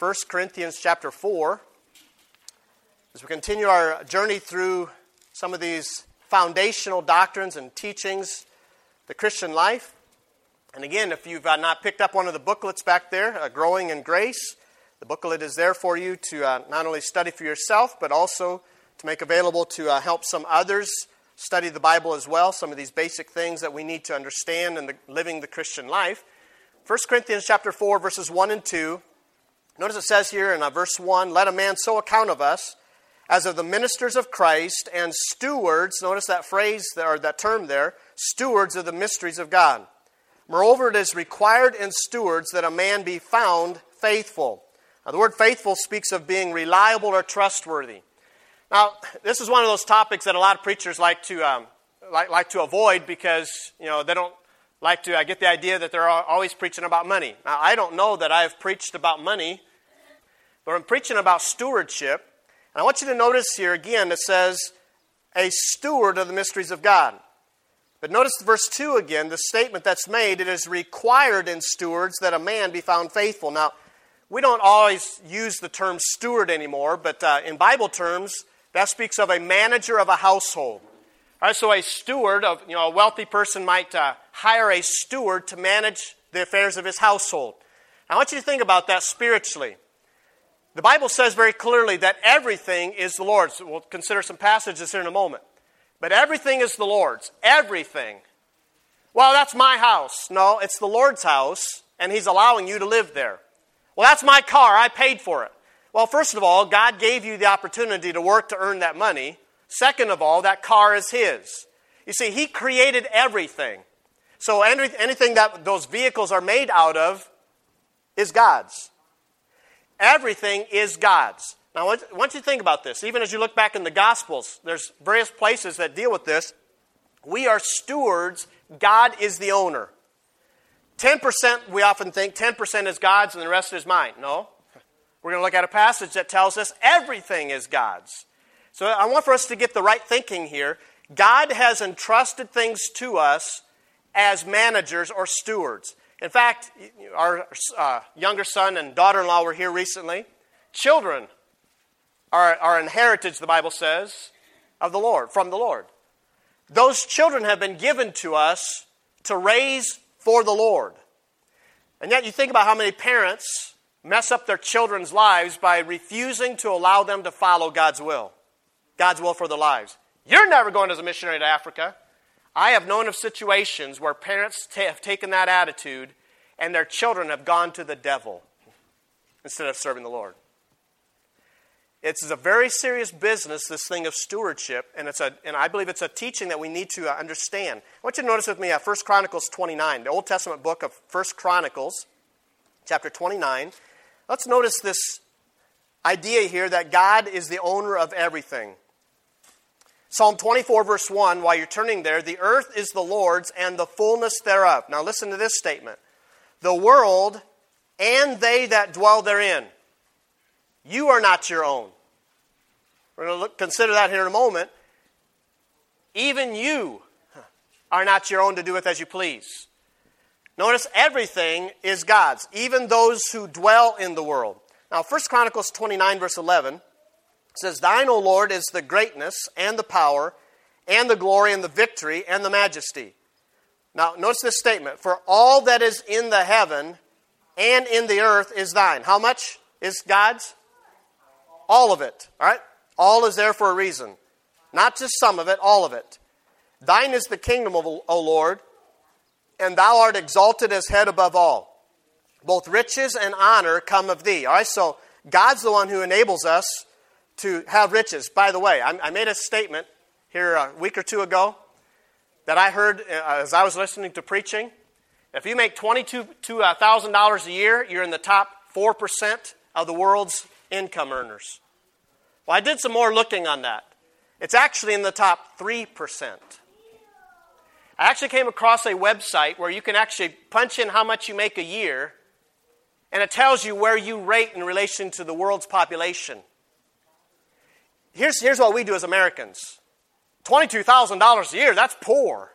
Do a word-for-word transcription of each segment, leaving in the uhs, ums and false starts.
First Corinthians chapter four. As we continue our journey through some of these foundational doctrines and teachings, the Christian life. And again, if you've uh, not picked up one of the booklets back there, uh, Growing in Grace, the booklet is there for you to uh, not only study for yourself, but also to make available to uh, help some others study the Bible as well, some of these basic things that we need to understand in the, living the Christian life. First Corinthians chapter four, verses one and two. Notice it says here in uh, verse one, "Let a man so account of us as of the ministers of Christ and stewards," notice that phrase or that term there, stewards of the mysteries of God. "Moreover, it is required in stewards that a man be found faithful." Now, the word faithful speaks of being reliable or trustworthy. Now, this is one of those topics that a lot of preachers like to um, like, like to avoid because you know they don't like to uh, get the idea that they're always preaching about money. Now, I don't know that I've preached about money, but I'm preaching about stewardship. And I want you to notice here again, it says, a steward of the mysteries of God. But notice verse two again, the statement that's made, "It is required in stewards that a man be found faithful." Now, we don't always use the term steward anymore, but uh, in Bible terms, that speaks of a manager of a household. All right, so a steward, of you know, a wealthy person might uh, hire a steward to manage the affairs of his household. Now, I want you to think about that spiritually. The Bible says very clearly that everything is the Lord's. We'll consider some passages here in a moment. But everything is the Lord's. Everything. Well, that's my house. No, it's the Lord's house, and He's allowing you to live there. Well, that's my car. I paid for it. Well, first of all, God gave you the opportunity to work to earn that money. Second of all, that car is His. You see, He created everything. So anything that those vehicles are made out of is God's. Everything is God's. Now, I want you to think about this. Even as you look back in the Gospels, there's various places that deal with this. We are stewards. God is the owner. ten percent, we often think, ten percent is God's and the rest is mine. No. We're going to look at a passage that tells us everything is God's. So I want for us to get the right thinking here. God has entrusted things to us as managers or stewards. In fact, our uh, younger son and daughter-in-law were here recently. Children are, are an heritage, the Bible says, of the Lord, from the Lord. Those children have been given to us to raise for the Lord. And yet you think about how many parents mess up their children's lives by refusing to allow them to follow God's will. God's will for their lives. You're never going as a missionary to Africa. I have known of situations where parents t- have taken that attitude and their children have gone to the devil instead of serving the Lord. It's a very serious business, this thing of stewardship, and it's a, and I believe it's a teaching that we need to uh, understand. I want you to notice with me uh, First Chronicles twenty-nine, the Old Testament book of First Chronicles, chapter twenty-nine. Let's notice this idea here that God is the owner of everything. Psalm twenty-four, verse one, while you're turning there, "The earth is the Lord's and the fullness thereof." Now listen to this statement. "The world and they that dwell therein. You are not your own." We're going to look, consider that here in a moment. Even you are not your own to do with as you please. Notice everything is God's, even those who dwell in the world. Now, First Chronicles twenty-nine, verse eleven says, "Thine, O Lord, is the greatness and the power and the glory and the victory and the majesty." Now, notice this statement. "For all that is in the heaven and in the earth is thine." How much is God's? All of it. All right? All is there for a reason. Not just some of it, all of it. "Thine is the kingdom, O Lord, and thou art exalted as head above all. Both riches and honor come of thee." All right, so God's the one who enables us to have riches. By the way, I made a statement here a week or two ago that I heard as I was listening to preaching. If you make twenty-two thousand dollars a year, you're in the top four percent of the world's income earners. Well, I did some more looking on that. It's actually in the top three percent. I actually came across a website where you can actually punch in how much you make a year, and it tells you where you rate in relation to the world's population. Here's, here's what we do as Americans. twenty-two thousand dollars a year, that's poor.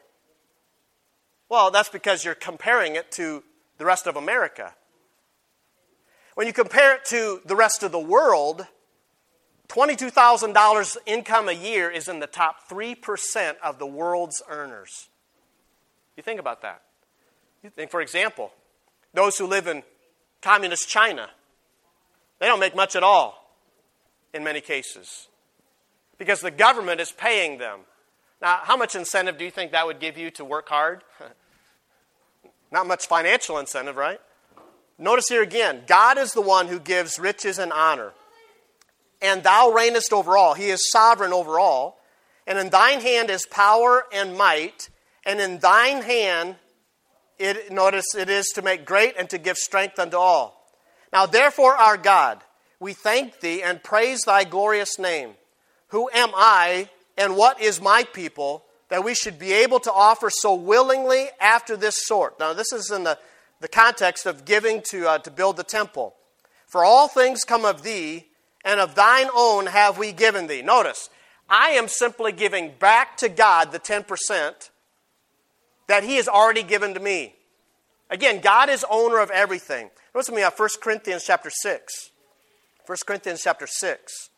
Well, that's because you're comparing it to the rest of America. When you compare it to the rest of the world, twenty-two thousand dollars income a year is in the top three percent of the world's earners. You think about that. You think, for example, those who live in communist China, they don't make much at all in many cases because the government is paying them. Now, how much incentive do you think that would give you to work hard? Not much financial incentive, right? Notice here again, God is the one who gives riches and honor. And thou reignest over all. He is sovereign over all. And in thine hand is power and might. And in thine hand, it, notice, it is to make great and to give strength unto all. Now therefore, our God, we thank thee and praise thy glorious name. Who am I and what is my people, that we should be able to offer so willingly after this sort? Now this is in the, the context of giving to, uh, to build the temple. For all things come of thee, and of thine own have we given thee. Notice, I am simply giving back to God the ten percent that he has already given to me. Again, God is owner of everything. Notice with me, First Corinthians chapter six. First Corinthians chapter six.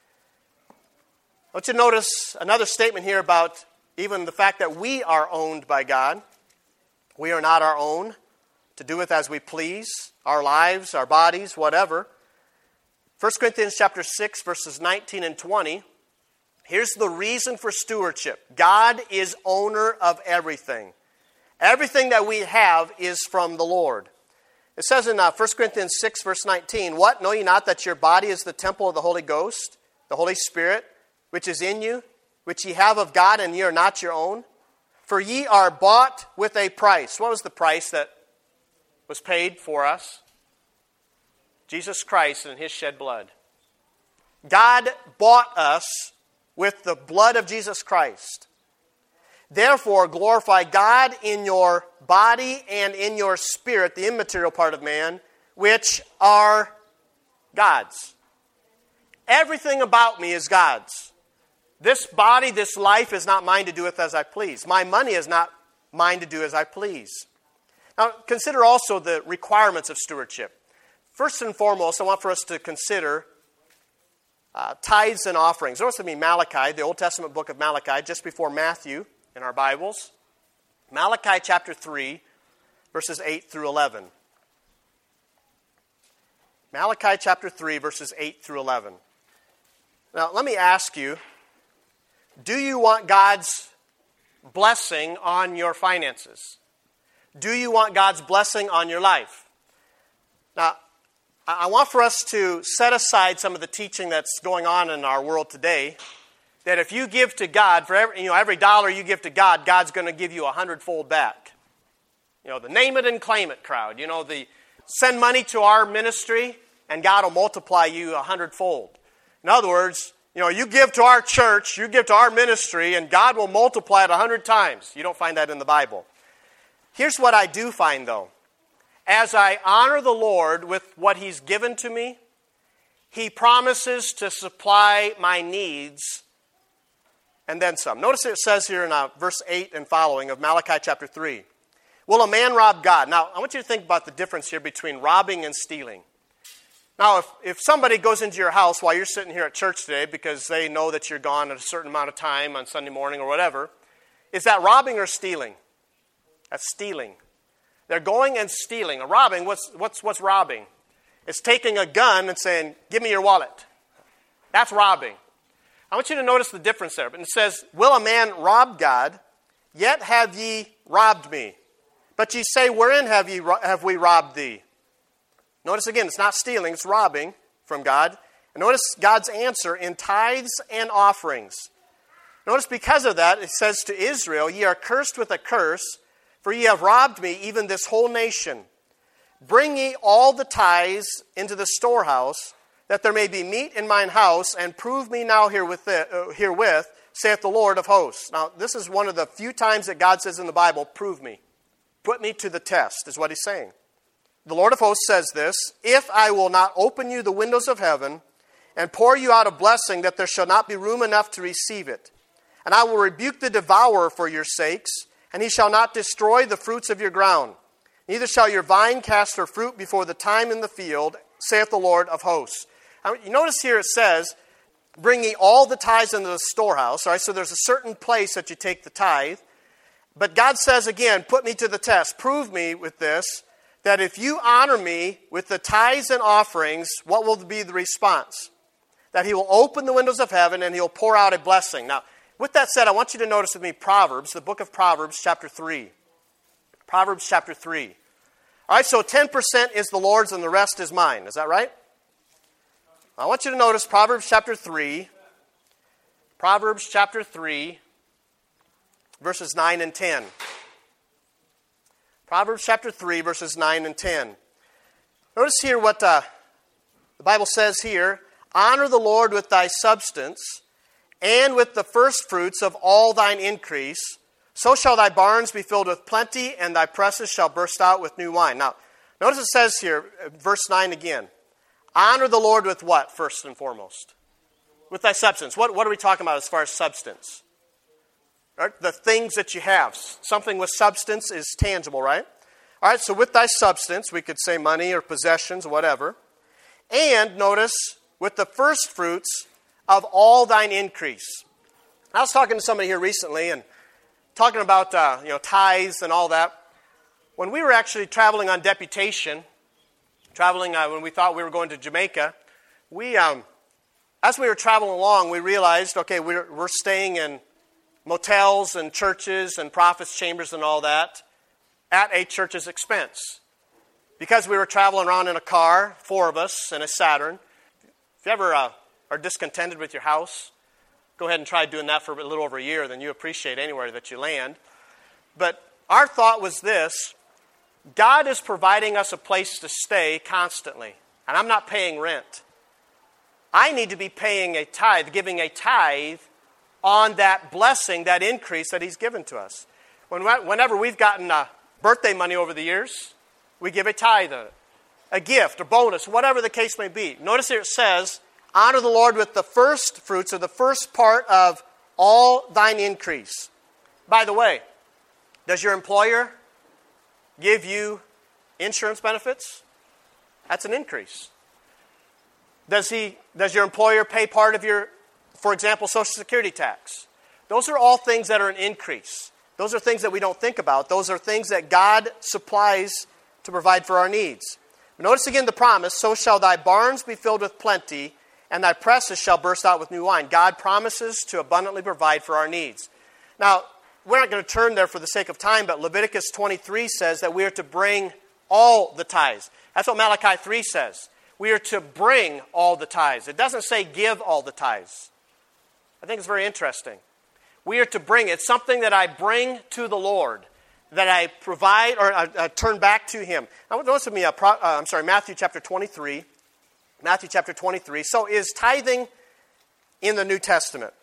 I want you to notice another statement here about even the fact that we are owned by God. We are not our own to do with as we please, our lives, our bodies, whatever. First Corinthians chapter six, verses nineteen and twenty. Here's the reason for stewardship. God is owner of everything. Everything that we have is from the Lord. It says in uh, First Corinthians six, verse nineteen, what? Know ye not that your body is the temple of the Holy Ghost, the Holy Spirit, which is in you, which ye have of God, and ye are not your own? For ye are bought with a price. What was the price that was paid for us? Jesus Christ and his shed blood. God bought us with the blood of Jesus Christ. Therefore, glorify God in your body and in your spirit, the immaterial part of man, which are God's. Everything about me is God's. This body, this life is not mine to do with as I please. My money is not mine to do as I please. Now, consider also the requirements of stewardship. First and foremost, I want for us to consider uh, tithes and offerings. Notice with me Malachi, the Old Testament book of Malachi, just before Matthew in our Bibles. Malachi chapter three, verses eight through eleven. Malachi chapter three, verses eight through eleven. Now, let me ask you, do you want God's blessing on your finances? Do you want God's blessing on your life? Now, I want for us to set aside some of the teaching that's going on in our world today, that if you give to God, for every, you know, every dollar you give to God, God's going to give you a hundredfold back. You know, the name it and claim it crowd. You know, the send money to our ministry and God will multiply you a hundredfold. In other words, you know, you give to our church, you give to our ministry, and God will multiply it a hundred times. You don't find that in the Bible. Here's what I do find, though. As I honor the Lord with what he's given to me, he promises to supply my needs and then some. Notice it says here in uh, verse eight and following of Malachi chapter three. Will a man rob God? Now, I want you to think about the difference here between robbing and stealing. Now, if, if somebody goes into your house while you're sitting here at church today because they know that you're gone at a certain amount of time on Sunday morning or whatever, is that robbing or stealing? That's stealing. They're going and stealing. A robbing, what's, what's, what's robbing? It's taking a gun and saying, give me your wallet. That's robbing. I want you to notice the difference there. But it says, will a man rob God? Yet have ye robbed me. But ye say, wherein have, ye, have we robbed thee? Notice again, it's not stealing, it's robbing from God. And notice God's answer in tithes and offerings. Notice because of that, it says to Israel, ye are cursed with a curse, for ye have robbed me, even this whole nation. Bring ye all the tithes into the storehouse, that there may be meat in mine house, and prove me now herewith, uh, herewith, saith the Lord of hosts. Now, this is one of the few times that God says in the Bible, prove me. Put me to the test, is what he's saying. The Lord of hosts says this, if I will not open you the windows of heaven, and pour you out a blessing, that there shall not be room enough to receive it. And I will rebuke the devourer for your sakes, and he shall not destroy the fruits of your ground. Neither shall your vine cast her fruit before the time in the field, saith the Lord of hosts. Now, you notice here it says, bring ye all the tithes into the storehouse. All right, so there's a certain place that you take the tithe. But God says again, put me to the test. Prove me with this, that if you honor me with the tithes and offerings, what will be the response? That he will open the windows of heaven and he'll pour out a blessing. Now, with that said, I want you to notice with me Proverbs, the book of Proverbs, chapter three. Proverbs chapter three. All right, so ten percent is the Lord's and the rest is mine. Is that right? I want you to notice Proverbs chapter three. Proverbs chapter three, verses nine and ten. Proverbs chapter three, verses nine and ten. Notice here what uh, the Bible says here. Honor the Lord with thy substance, and with the firstfruits of all thine increase. So shall thy barns be filled with plenty, and thy presses shall burst out with new wine. Now, notice it says here, verse nine again. Honor the Lord with what, first and foremost? With thy substance. What, what are we talking about as far as substance? Right? The things that you have. Something with substance is tangible, right? All right, so with thy substance, we could say money or possessions, whatever. And notice, with the first fruits of all thine increase. I was talking to somebody here recently and talking about uh, you know tithes and all that. When we were actually traveling on deputation, traveling uh, when we thought we were going to Jamaica, we, um, as we were traveling along, we realized, okay, we're, we're staying in motels and churches and prophets' chambers and all that at a church's expense. Because we were traveling around in a car, four of us, in a Saturn. If you ever uh, are discontented with your house, go ahead and try doing that for a little over a year, then you appreciate anywhere that you land. But our thought was this: God is providing us a place to stay constantly, and I'm not paying rent. I need to be paying a tithe, giving a tithe on that blessing, that increase that He's given to us. When, whenever we've gotten uh, birthday money over the years, we give a tithe of it. A gift, a bonus, whatever the case may be. Notice here it says, honor the Lord with the first fruits, or the first part of all thine increase. By the way, does your employer give you insurance benefits? That's an increase. Does he? Does your employer pay part of your, for example, Social Security tax? Those are all things that are an increase. Those are things that we don't think about. Those are things that God supplies to provide for our needs. Notice again the promise, so shall thy barns be filled with plenty, and thy presses shall burst out with new wine. God promises to abundantly provide for our needs. Now, we're not going to turn there for the sake of time, but Leviticus twenty-three says that we are to bring all the tithes. That's what Malachi three says. We are to bring all the tithes. It doesn't say give all the tithes. I think it's very interesting. We are to bring it. It's something that I bring to the Lord, that I provide or uh, uh, turn back to Him. Now, notice with me, uh, pro, uh, I'm sorry, Matthew chapter twenty-three. Matthew chapter twenty-three. So is tithing in the New Testament?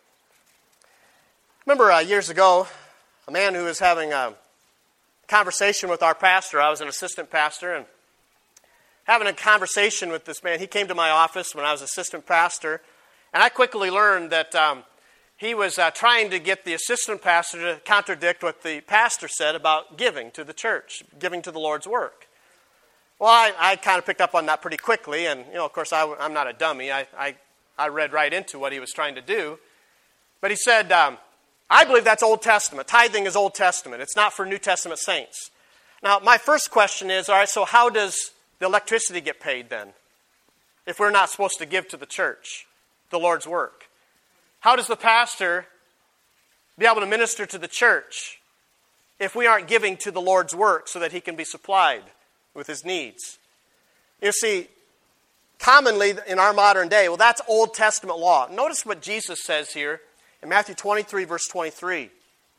Remember uh, years ago, a man who was having a conversation with our pastor. I was an assistant pastor, and having a conversation with this man. He came to my office when I was assistant pastor, and I quickly learned that um, he was uh, trying to get the assistant pastor to contradict what the pastor said about giving to the church, giving to the Lord's work. Well, I, I kind of picked up on that pretty quickly, and you know, of course, I, I'm not a dummy. I, I, I read right into what he was trying to do. But he said, um, I believe that's Old Testament. Tithing is Old Testament. It's not for New Testament saints. Now, my first question is, all right, so how does the electricity get paid then? If we're not supposed to give to the church, the Lord's work. How does the pastor be able to minister to the church if we aren't giving to the Lord's work so that He can be supplied with His needs? You see, commonly in our modern day, well, that's Old Testament law. Notice what Jesus says here in Matthew twenty-three, verse twenty-three.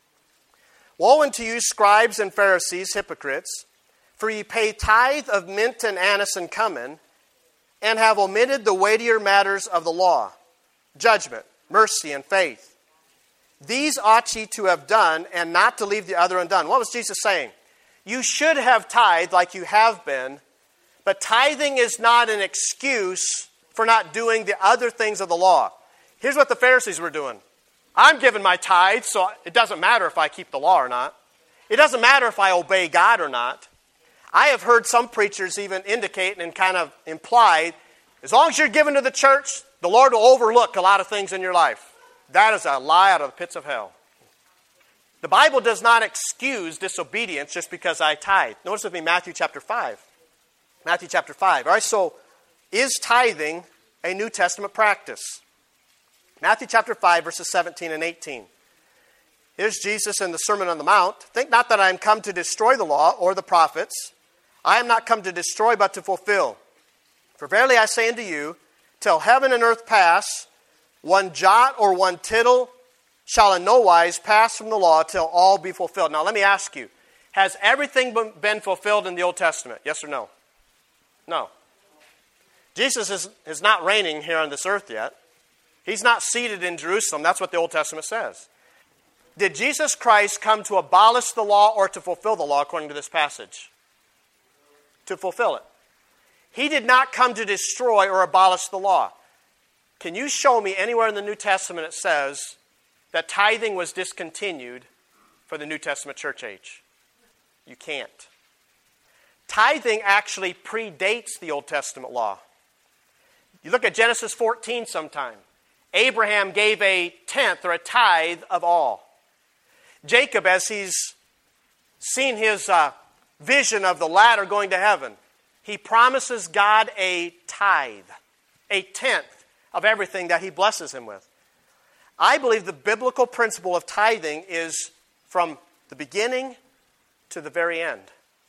Woe unto you, scribes and Pharisees, hypocrites, for ye pay tithe of mint and anise and cumin, and have omitted the weightier matters of the law, judgment, mercy, and faith. These ought ye to have done, and not to leave the other undone. What was Jesus saying? You should have tithed like you have been, but tithing is not an excuse for not doing the other things of the law. Here's what the Pharisees were doing. I'm giving my tithe, so it doesn't matter if I keep the law or not. It doesn't matter if I obey God or not. I have heard some preachers even indicate and kind of imply, as long as you're giving to the church, the Lord will overlook a lot of things in your life. That is a lie out of the pits of hell. The Bible does not excuse disobedience just because I tithe. Notice with me Matthew chapter five. Matthew chapter five. All right, so is tithing a New Testament practice? Matthew chapter five, verses seventeen and eighteen. Here's Jesus in the Sermon on the Mount. Think not that I am come to destroy the law or the prophets. I am not come to destroy, but to fulfill. For verily I say unto you, till heaven and earth pass, one jot or one tittle shall in no wise pass from the law till all be fulfilled. Now let me ask you, has everything been fulfilled in the Old Testament? Yes or no? No. Jesus is, is not reigning here on this earth yet. He's not seated in Jerusalem. That's what the Old Testament says. Did Jesus Christ come to abolish the law or to fulfill the law according to this passage? To fulfill it. He did not come to destroy or abolish the law. Can you show me anywhere in the New Testament it says that tithing was discontinued for the New Testament church age? You can't. Tithing actually predates the Old Testament law. You look at Genesis fourteen sometime. Abraham gave a tenth or a tithe of all. Jacob, as he's seen his uh, vision of the ladder going to heaven, he promises God a tithe, a tenth of everything that he blesses him with. I believe the biblical principle of tithing is from the beginning to the very end.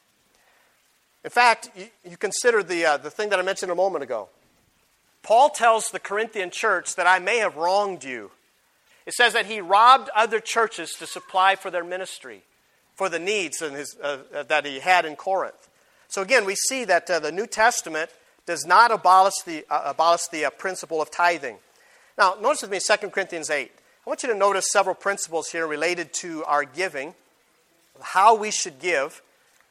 In fact, you, you consider the, uh, the thing that I mentioned a moment ago. Paul tells the Corinthian church that I may have wronged you. It says that he robbed other churches to supply for their ministry, for the needs in his, uh, uh, that he had in Corinth. So again, we see that uh, the New Testament does not abolish the, uh, abolish the uh, principle of tithing. Now, notice with me Second Corinthians eight. I want you to notice several principles here related to our giving, how we should give.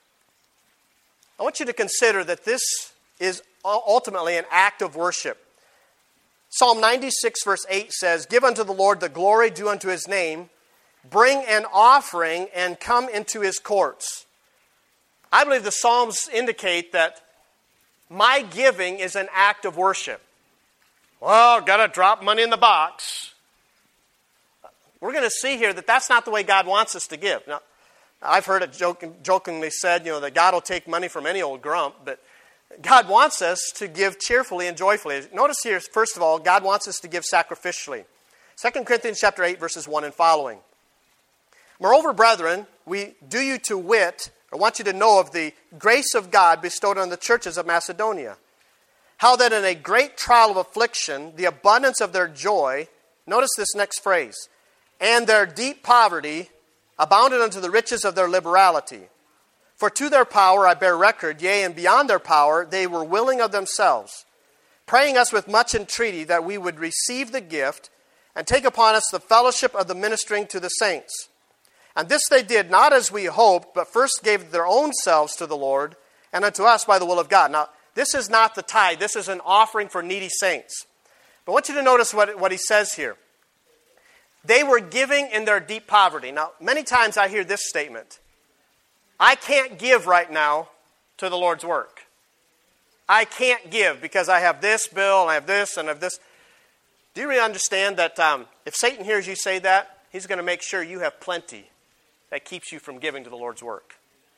I want you to consider that this is ultimately an act of worship. Psalm ninety-six verse eight says, "Give unto the Lord the glory due unto his name. Bring an offering and come into his courts." I believe the Psalms indicate that my giving is an act of worship. Well, got to drop money in the box. We're going to see here that that's not the way God wants us to give. Now, I've heard it joking, jokingly said, you know, that God will take money from any old grump, but God wants us to give cheerfully and joyfully. Notice here, first of all, God wants us to give sacrificially. Second Corinthians chapter eight, verses one and following. "Moreover, brethren, we do you to wit, I want you to know of the grace of God bestowed on the churches of Macedonia, how that in a great trial of affliction, the abundance of their joy," notice this next phrase, "and their deep poverty abounded unto the riches of their liberality. For to their power I bear record, yea, and beyond their power, they were willing of themselves, praying us with much entreaty that we would receive the gift and take upon us the fellowship of the ministering to the saints. And this they did not as we hoped, but first gave their own selves to the Lord and unto us by the will of God." Now, this is not the tithe. This is an offering for needy saints. But I want you to notice what, what he says here. They were giving in their deep poverty. Now, many times I hear this statement: I can't give right now to the Lord's work. I can't give because I have this bill, and I have this, and I have this. Do you really understand that um, if Satan hears you say that, he's going to make sure you have plenty that keeps you from giving to the Lord's work?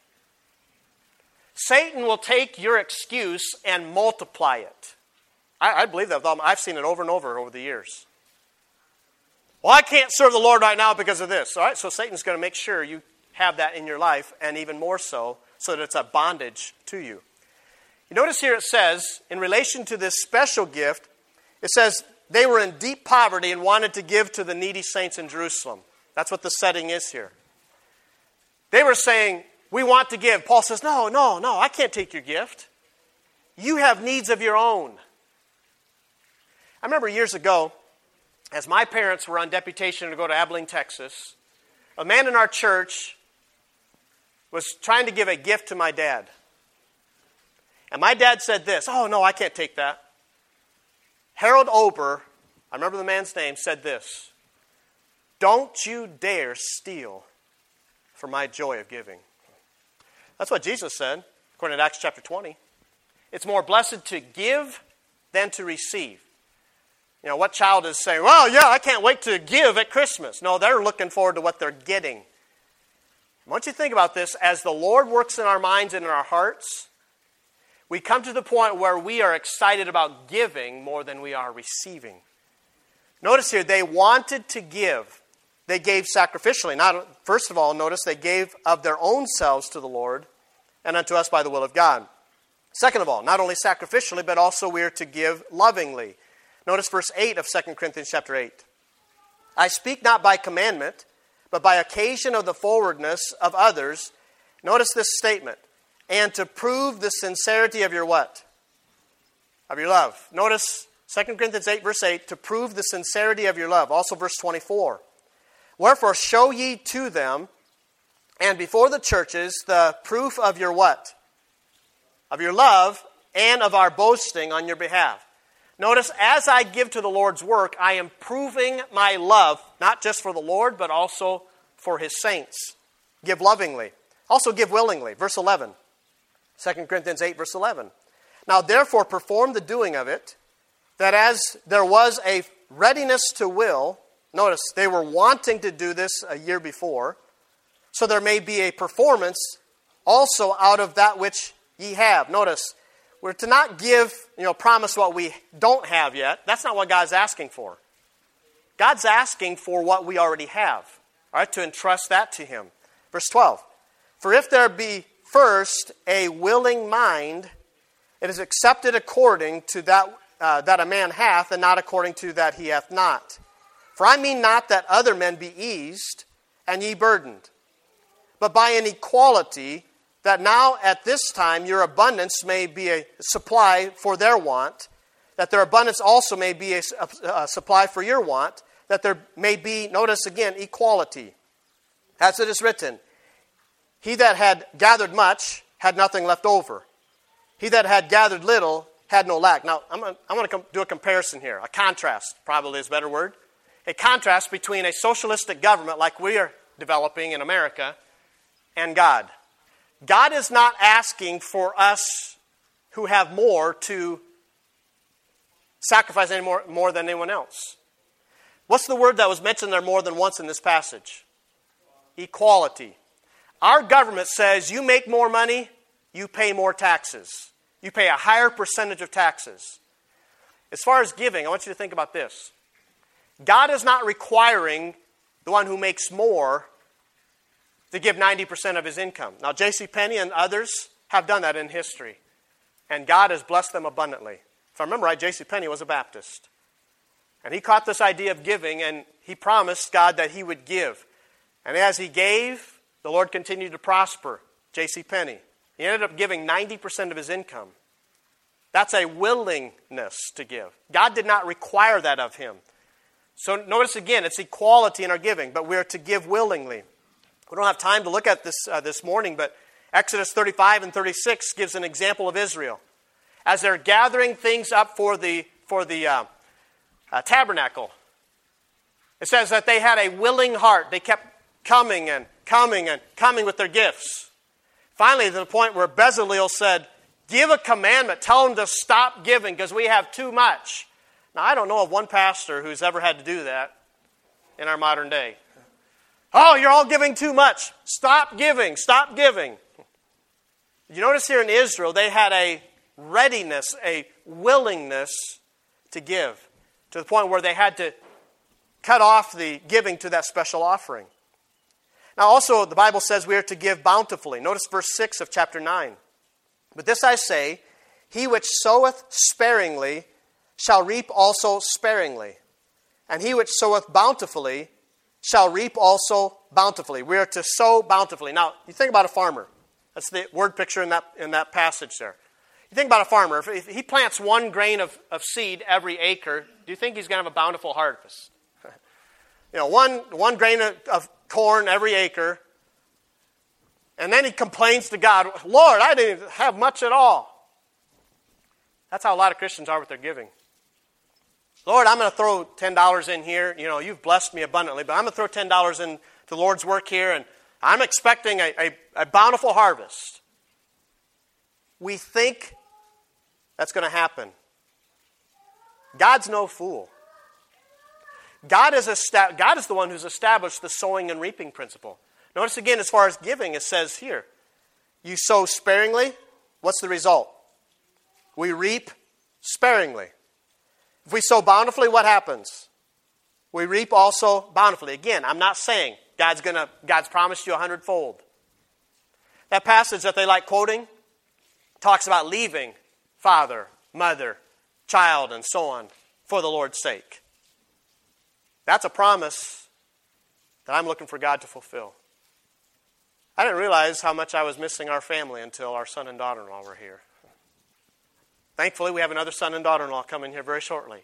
Satan will take your excuse and multiply it. I, I believe that. I've seen it over and over over the years. Well, I can't serve the Lord right now because of this. All right, so Satan's going to make sure you have that in your life, and even more so, so that it's a bondage to you. You notice here it says, in relation to this special gift, it says they were in deep poverty and wanted to give to the needy saints in Jerusalem. That's what the setting is here. They were saying, we want to give. Paul says, no, no, no, I can't take your gift. You have needs of your own. I remember years ago, as my parents were on deputation to go to Abilene, Texas, a man in our church was trying to give a gift to my dad. And my dad said this, "Oh, no, I can't take that." Harold Ober, I remember the man's name, said this, "Don't you dare steal from my joy of giving." That's what Jesus said. Of according to Acts chapter twenty. It's more blessed to give than to receive. You know, what child is saying, well, yeah, I can't wait to give at Christmas? No, they're looking forward to what they're getting. I want you to think about this. As the Lord works in our minds and in our hearts, we come to the point where we are excited about giving more than we are receiving. Notice here, they wanted to give. They gave sacrificially. Not, first of all, notice they gave of their own selves to the Lord and unto us by the will of God. Second of all, not only sacrificially, but also we are to give lovingly. Notice verse eight of Second Corinthians chapter eight. I speak not by commandment, but by occasion of the forwardness of others. Notice this statement. And to prove the sincerity of your what? Of your love. Notice Second Corinthians eight verse eight. To prove the sincerity of your love. Also verse twenty-four. Wherefore show ye to them and before the churches the proof of your what? Of your love and of our boasting on your behalf. Notice, as I give to the Lord's work, I am proving my love, not just for the Lord, but also for His saints. Give lovingly. Also give willingly. Verse eleven. Second Corinthians eight, verse eleven. Now therefore perform the doing of it, that as there was a readiness to will, notice, they were wanting to do this a year before, so there may be a performance also out of that which ye have. Notice, we're to not give, you know, promise what we don't have yet. That's not what God's asking for. God's asking for what we already have. All right, to entrust that to Him. Verse twelve. For if there be first a willing mind, it is accepted according to that uh, that a man hath, and not according to that he hath not. For I mean not that other men be eased, and ye burdened, but by an equality, that now at this time your abundance may be a supply for their want, that their abundance also may be a, a, a supply for your want, that there may be, notice again, equality. As it is written, he that had gathered much had nothing left over. He that had gathered little had no lack. Now, I'm going I'm to do a comparison here, a contrast, probably is a better word. A contrast between a socialistic government like we are developing in America and God. God is not asking for us who have more to sacrifice any more, more than anyone else. What's the word that was mentioned there more than once in this passage? Equality. Our government says you make more money, you pay more taxes. You pay a higher percentage of taxes. As far as giving, I want you to think about this. God is not requiring the one who makes more to give ninety percent of his income. Now, J C Penney and others have done that in history. And God has blessed them abundantly. If I remember right, J C Penney was a Baptist. And he caught this idea of giving, and he promised God that he would give. And as he gave, the Lord continued to prosper J C Penney. He ended up giving ninety percent of his income. That's a willingness to give. God did not require that of him. So notice again, it's equality in our giving, but we're to give willingly. We don't have time to look at this uh, this morning, but Exodus thirty-five and thirty-six gives an example of Israel. As they're gathering things up for the, for the uh, uh, tabernacle, it says that they had a willing heart. They kept coming and coming and coming with their gifts. Finally, to the point where Bezalel said, give a commandment, tell them to stop giving because we have too much. Now, I don't know of one pastor who's ever had to do that in our modern day. Oh, you're all giving too much. Stop giving. Stop giving. You notice here in Israel, they had a readiness, a willingness to give to the point where they had to cut off the giving to that special offering. Now, also, the Bible says we are to give bountifully. Notice verse six of chapter nine. But this I say, he which soweth sparingly shall reap also sparingly, and he which soweth bountifully shall reap also bountifully. We are to sow bountifully. Now, you think about a farmer. That's the word picture in that, in that passage there. You think about a farmer. If, if he plants one grain of, of seed every acre, do you think he's going to have a bountiful harvest? You know, one, one grain of, of corn every acre, and then he complains to God, Lord, I didn't have much at all. That's how a lot of Christians are with their giving. Lord, I'm going to throw ten dollars in here. You know, you've blessed me abundantly, but I'm going to throw ten dollars into the Lord's work here, and I'm expecting a, a, a bountiful harvest. we think that's going to happen. God's no fool. God is, esta- God is the one who's established the sowing and reaping principle. Notice again, as far as giving, it says here, you sow sparingly, what's the result? We reap sparingly. If we sow bountifully, what happens? We reap also bountifully. Again, I'm not saying God's gonna God's promised you a hundredfold. That passage that they like quoting talks about leaving father, mother, child, and so on for the Lord's sake. That's a promise that I'm looking for God to fulfill. I didn't realize how much I was missing our family until our son and daughter-in-law were here. Thankfully, we have another son and daughter-in-law coming here very shortly.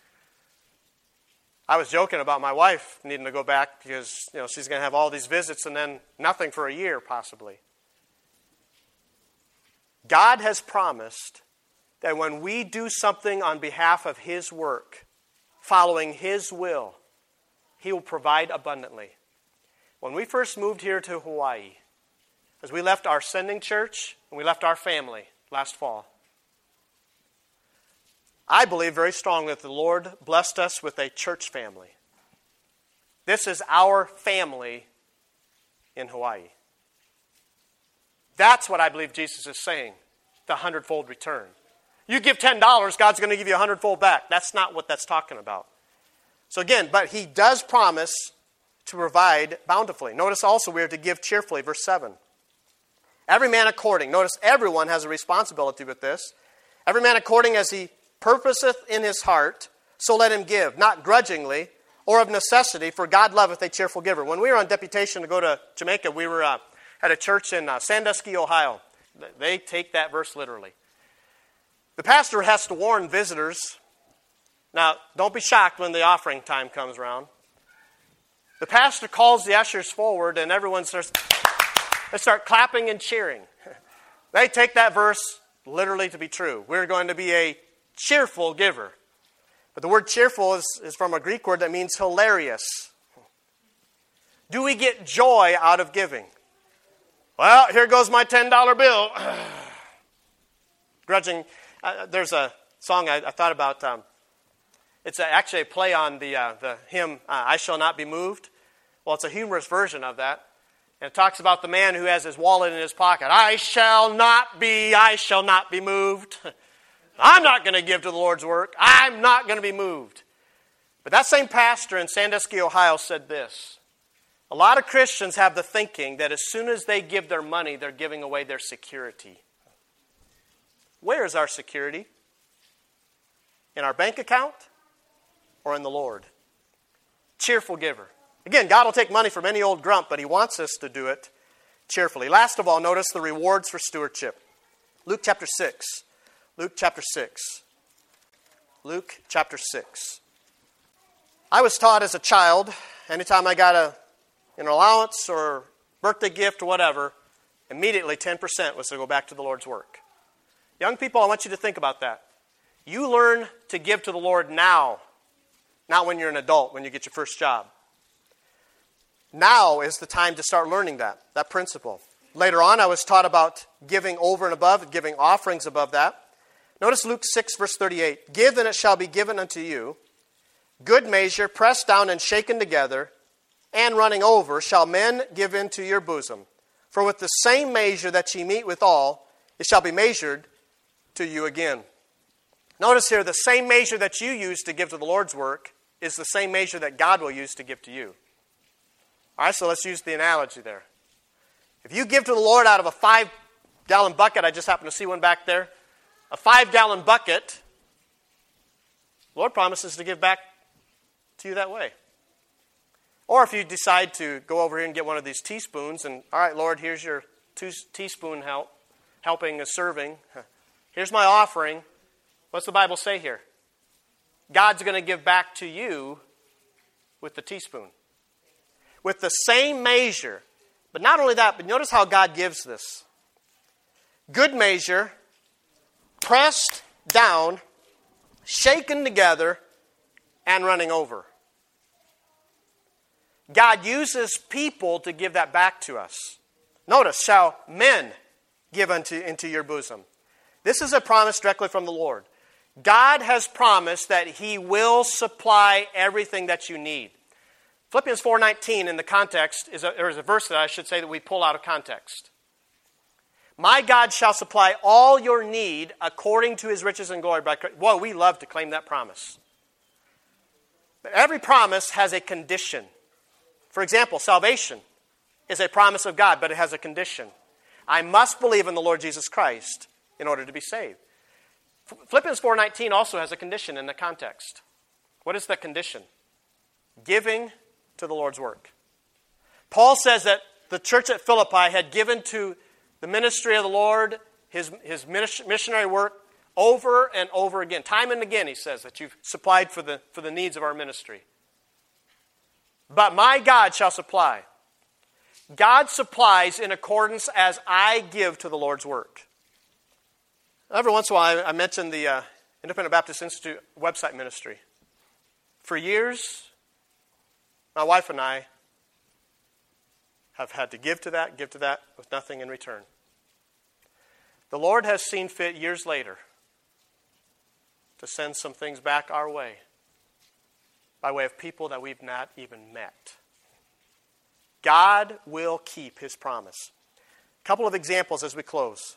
I was joking about my wife needing to go back because, you know, she's going to have all these visits and then nothing for a year, possibly. God has promised that when we do something on behalf of His work, following His will, He will provide abundantly. When we first moved here to Hawaii, as we left our sending church and we left our family last fall, I believe very strongly that the Lord blessed us with a church family. This is our family in Hawaii. That's what I believe Jesus is saying, the hundredfold return. You give ten dollars, God's going to give you a hundredfold back. That's not what that's talking about. So again, but He does promise to provide bountifully. Notice also we are to give cheerfully, verse seven. Every man according. Notice everyone has a responsibility with this. Every man according as he purposeth in his heart, so let him give, not grudgingly or of necessity, for God loveth a cheerful giver. When we were on deputation to go to Jamaica, we were uh, at a church in uh, Sandusky, Ohio. They take that verse literally. The pastor has to warn visitors. Now, don't be shocked when the offering time comes around. The pastor calls the ushers forward and everyone starts, they start clapping and cheering. They take that verse literally to be true. We're going to be a cheerful giver. But the word cheerful is, is from a Greek word that means hilarious. Do we get joy out of giving? Well, here goes my ten dollar bill. Grudging. Uh, there's a song I, I thought about. Um, it's a, actually a play on the uh, the hymn, uh, I Shall Not Be Moved. Well, it's a humorous version of that. And it talks about the man who has his wallet in his pocket. I shall not be, I shall not be moved. I'm not going to give to the Lord's work. I'm not going to be moved. But that same pastor in Sandusky, Ohio said this. A lot of Christians have the thinking that as soon as they give their money, they're giving away their security. Where is our security? In our bank account or in the Lord? Cheerful giver. Again, God will take money from any old grump, but He wants us to do it cheerfully. Last of all, notice the rewards for stewardship. Luke chapter six. Luke chapter six. Luke chapter six. I was taught as a child, anytime I got a, an allowance or birthday gift or whatever, immediately ten percent was to go back to the Lord's work. Young people, I want you to think about that. You learn to give to the Lord now, not when you're an adult, when you get your first job. Now is the time to start learning that, that principle. Later on, I was taught about giving over and above, giving offerings above that. Notice Luke six, verse thirty-eight. Give, and it shall be given unto you. Good measure, pressed down and shaken together, and running over, shall men give into your bosom. For with the same measure that ye meet withal, it shall be measured to you again. Notice here, the same measure that you use to give to the Lord's work is the same measure that God will use to give to you. All right, so let's use the analogy there. If you give to the Lord out of a five-gallon bucket, I just happen to see one back there, a five-gallon bucket, the Lord promises to give back to you that way. Or if you decide to go over here and get one of these teaspoons and, all right, Lord, here's your two teaspoon help, helping, a serving. Here's my offering. What's the Bible say here? God's going to give back to you with the teaspoon. With the same measure. But not only that, but notice how God gives this. Good measure, pressed down, shaken together, and running over. God uses people to give that back to us. Notice, shall men give unto into your bosom. This is a promise directly from the Lord. God has promised that He will supply everything that you need. Philippians four nineteen in the context is a, or is a verse that I should say that we pull out of context. My God shall supply all your need according to His riches and glory by Christ. Whoa, we love to claim that promise. But every promise has a condition. For example, salvation is a promise of God, but it has a condition. I must believe in the Lord Jesus Christ in order to be saved. Philippians four nineteen also has a condition in the context. What is the condition? Giving to the Lord's work. Paul says that the church at Philippi had given to the ministry of the Lord, his, his missionary work, over and over again. Time and again, he says, that you've supplied for the, for the needs of our ministry. But my God shall supply. God supplies in accordance as I give to the Lord's work. Every once in a while, I mention the uh, Independent Baptist Institute website ministry. For years, my wife and I have had to give to that, give to that, with nothing in return. The Lord has seen fit years later to send some things back our way by way of people that we've not even met. God will keep His promise. A couple of examples as we close.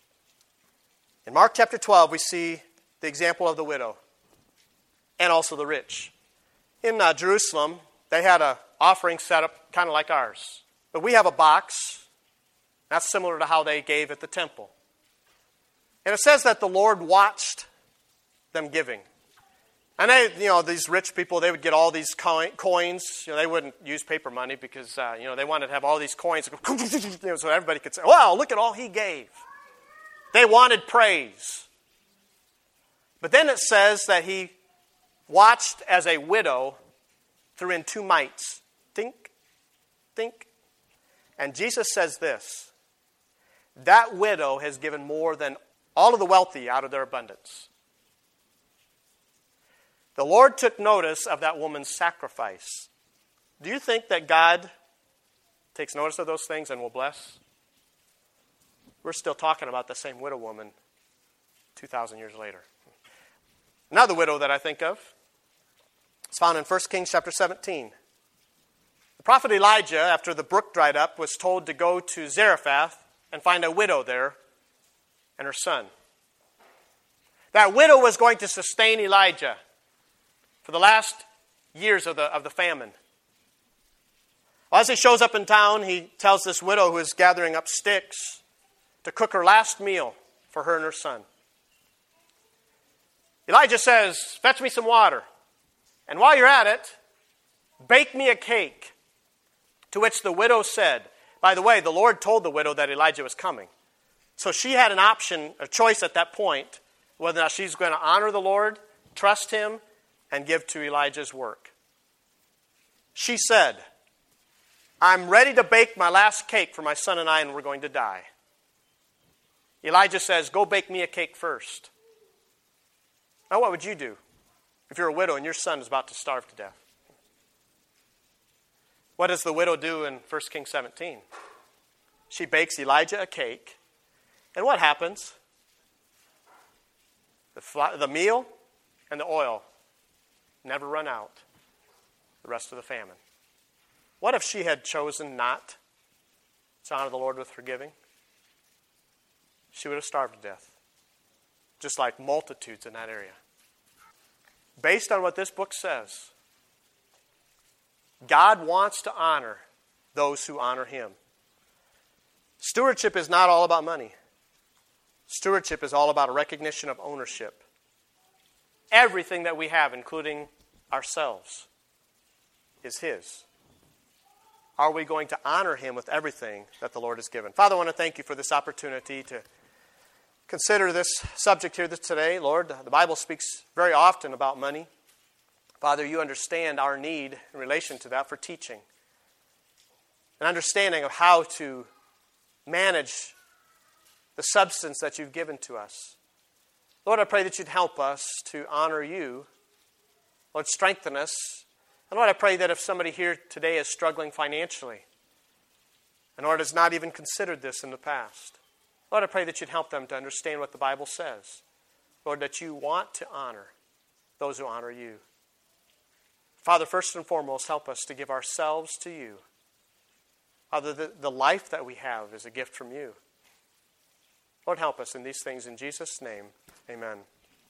In Mark chapter twelve, we see the example of the widow and also the rich. In uh, Jerusalem, they had an offering set up kind of like ours. But we have a box. That's similar to how they gave at the temple. And it says that the Lord watched them giving. And they, you know, these rich people, they would get all these coins. You know, they wouldn't use paper money because, uh, you know, they wanted to have all these coins so everybody could say, wow, look at all he gave. They wanted praise. But then it says that he watched as a widow threw in two mites. Think, think. And Jesus says this, that widow has given more than all of the wealthy out of their abundance. The Lord took notice of that woman's sacrifice. Do you think that God takes notice of those things and will bless? We're still talking about the same widow woman two thousand years later. Another widow that I think of is found in First Kings chapter seventeen. The prophet Elijah, after the brook dried up, was told to go to Zarephath and find a widow there and her son. That widow was going to sustain Elijah for the last years of the, of the famine. Well, as he shows up in town, he tells this widow who is gathering up sticks to cook her last meal for her and her son. Elijah says, fetch me some water. And while you're at it, bake me a cake. To which the widow said, by the way, the Lord told the widow that Elijah was coming. So she had an option, a choice at that point, whether or not she's going to honor the Lord, trust Him, and give to Elijah's work. She said, I'm ready to bake my last cake for my son and I, and we're going to die. Elijah says, go bake me a cake first. Now what would you do if you're a widow and your son is about to starve to death? What does the widow do in First Kings seventeen? She bakes Elijah a cake. And what happens? The, fl- the meal and the oil never run out the rest of the famine. What if she had chosen not to honor the Lord with her giving? She would have starved to death, just like multitudes in that area. Based on what this book says, God wants to honor those who honor Him. Stewardship is not all about money. Stewardship is all about a recognition of ownership. Everything that we have, including ourselves, is His. Are we going to honor Him with everything that the Lord has given? Father, I want to thank You for this opportunity to consider this subject here today. Lord, the Bible speaks very often about money. Father, You understand our need in relation to that for teaching. An understanding of how to manage the substance that You've given to us. Lord, I pray that You'd help us to honor You. Lord, strengthen us. And Lord, I pray that if somebody here today is struggling financially, and Lord has not even considered this in the past, Lord, I pray that you'd help them to understand what the Bible says. Lord, that you want to honor those who honor you. Father, first and foremost, help us to give ourselves to you. Father, the, the life that we have is a gift from you. Lord, help us in these things in Jesus' name. Amen.